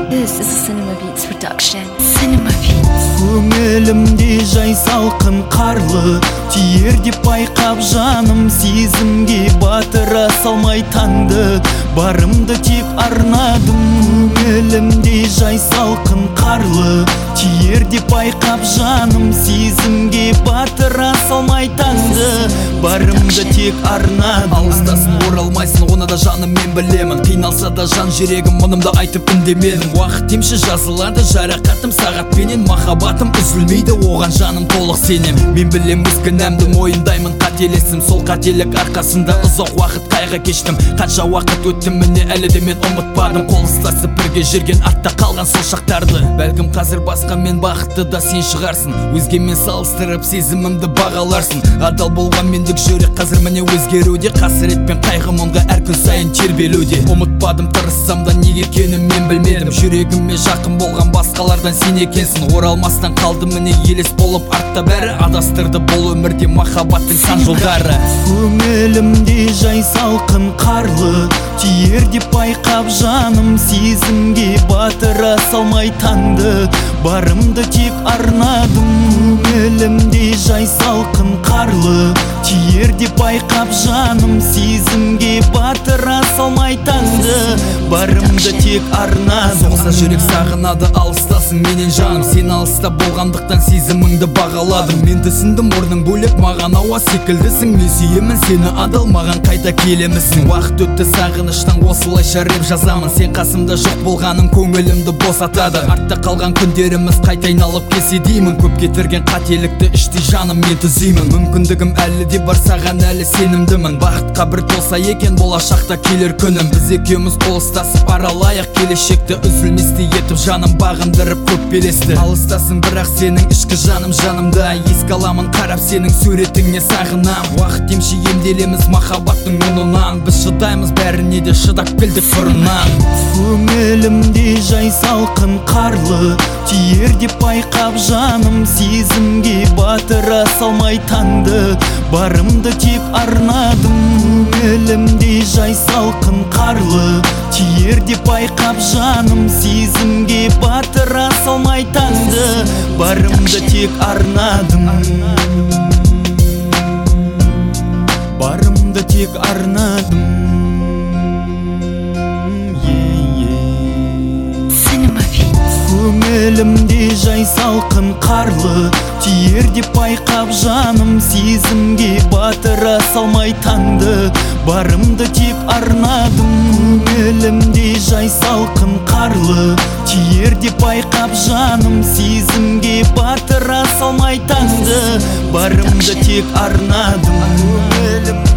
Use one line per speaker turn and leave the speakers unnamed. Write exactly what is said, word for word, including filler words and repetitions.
This is a Cinema Beats production. Cinema Beats.
Көңілімде жай салқын қарлы, тиер деп байқап жаным, сезімге батыра салмай таңды, барымды тек арнадым. Көңілімде жай салқын қарлы, тиер деп байқап жаным, сезімге батыра салмай таңды, барымды тек арнадым.
Алыстасын, оралмайсың, оны да жаным мен білемін. Қиналса да жан жүрегім, мұнымды айтып үндемедім. Уақыт емші жазылады, жарақатым сағатпенен, махаббатым үзілмейді, оған жаным толық сенем. Мен білем өз кінәмді, мойындаймын қателесім. Сол қателік арқасында ұзақ уақыт қайғы кештім. Қанша уақыт өтті, міне әлі де мен ұмытпадым. Қол ұстасып бірге жүрген, артта қалған сол шақтарды. Бәлкім қазір басқа, мен бақытты да сен шығарсың. Өзгемен салыстырып сезімімді бағаларсың. Адал болған мендік жүрек қазір міне өзгеруде. Қасірет пен қайғы мұнға әр күн сайын тербелуде. Ұмытпадым, тырыссам да неге екенін мен білмедім. Жүрегіме жақын болған басқалардан сен екенсің. Оралмастан қалды міне елес болып, артта бәрі адастырды бұл өмірде махаббаттың сан жолдары.
Көңілімде жай салқын қарлы, тиер деп байқап жаным, сезімге батыра салмай таңды, барымды тек арнадым. Көңілімде жай салқын қарлы, тиер деп байқап жаным, сезімге батыра салмай таңды, барымды тек арнадым.
Соғса жүрек сағынады, алыстасың менен жаным. Сен алыста болғандықтан сезіміңді бағаладым. Мен түсіндім, орның бөлек, маған ауа секілдісің. Мен сүйемін сені адал, маған қайта келемісің. Уақыт өтті сағыныштан, осылайша рэп жазамын. Сен қасымда жоқ болғаның көңілімді босатады. Артта қалған күндеріміз қайта айналып келсе деймін. Көп кетірген қателікті іштей жаным мен түзеймін. Мүмкіндігім әлі де бар, саған әлі сенімдімін. Бақытқа бір толса екен болашақта келер күнім. Біз екеуміз қол ұстасып аралайық келешекті, үзілместей етіп жаным бағындырып көп белесті. Алыстасың бірақ сенің ішкі жаным жанымда, еске аламын қарап сенің суретіңе сағынам. Уақыт емші емделеміз махаббаттың мұнынан, біз шыдаймыз бәріне де шыдап келдік бұрыннан.
Көңілімде жай салқын қарлы, тиер деп байқап жаным, сезімге батыра салмай таңды, барымды тек арнадым. Көңілімде жай салқын қарлы, тиер деп байқап жаным, сезімге батыра салмай таңды, барымды тек арнадым. Барымды тек арнадым. Көңілімде жай салқын қарлы, тиер деп байқап жаным, сезімге батыра салмай таңды, барымды тек арнадым. Көңілімде жай салқын қарлы, тиер деп байқап жаным, сезімге батыра салмай таңды, барымды тек арнадым.